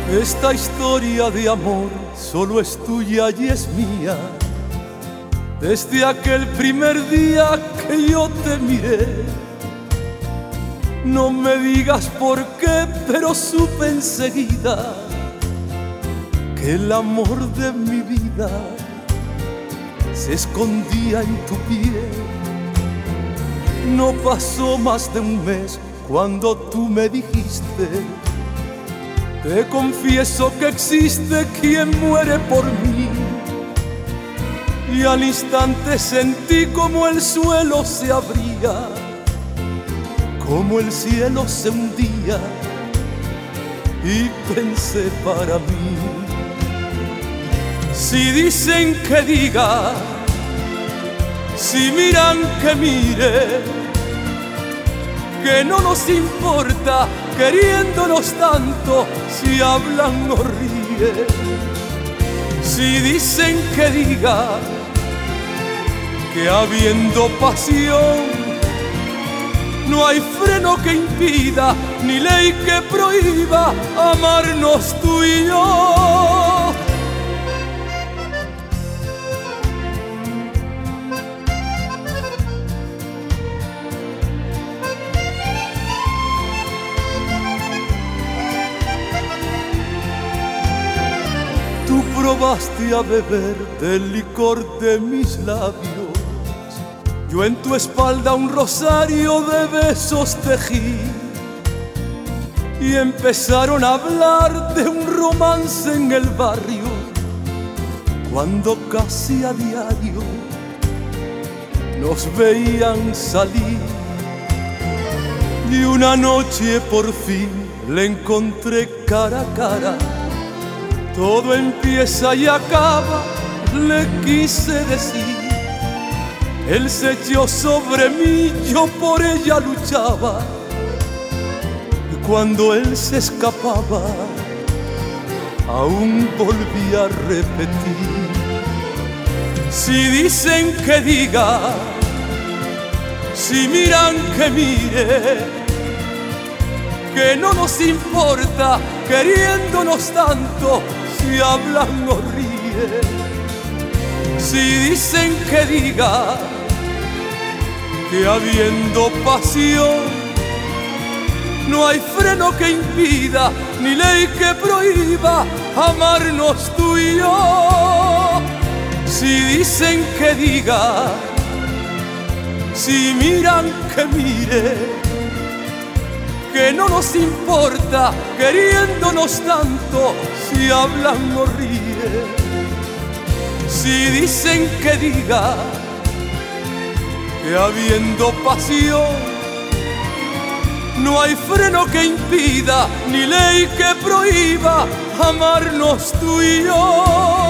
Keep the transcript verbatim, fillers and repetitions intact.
Esta historia de amor solo es tuya y es mía. Desde aquel primer día que yo te miré, no me digas por qué, pero supe enseguida que el amor de mi vida se escondía en tu piel. No pasó más de un mes cuando tú me dijiste: te confieso que existe quien muere por mí. Y al instante sentí como el suelo se abría, como el cielo se hundía, y pensé para mí: si dicen que diga, si miran que mire, que no nos importa queriéndonos tanto, si hablan o ríen. Si dicen que diga, que habiendo pasión no hay freno que impida, ni ley que prohíba amarnos tú y yo. Tú probaste a beber del licor de mis labios, yo en tu espalda un rosario de besos tejí, y empezaron a hablar de un romance en el barrio, cuando casi a diario nos veían salir. Y una noche por fin le encontré cara a cara. Todo empieza y acaba, le quise decir. Él se echó sobre mí, yo por ella luchaba. Y cuando él se escapaba, aún volví a repetir: si dicen que diga, si miran que mire, que no nos importa queriéndonos tanto, si hablan o ríen. Si dicen que diga, que habiendo pasión no hay freno que impida, ni ley que prohíba amarnos tú y yo. Si dicen que diga, si miran que mire, que no nos importa queriéndonos tanto, si hablan o ríen. Si dicen que diga, que habiendo pasión no hay freno que impida, ni ley que prohíba amarnos tú y yo.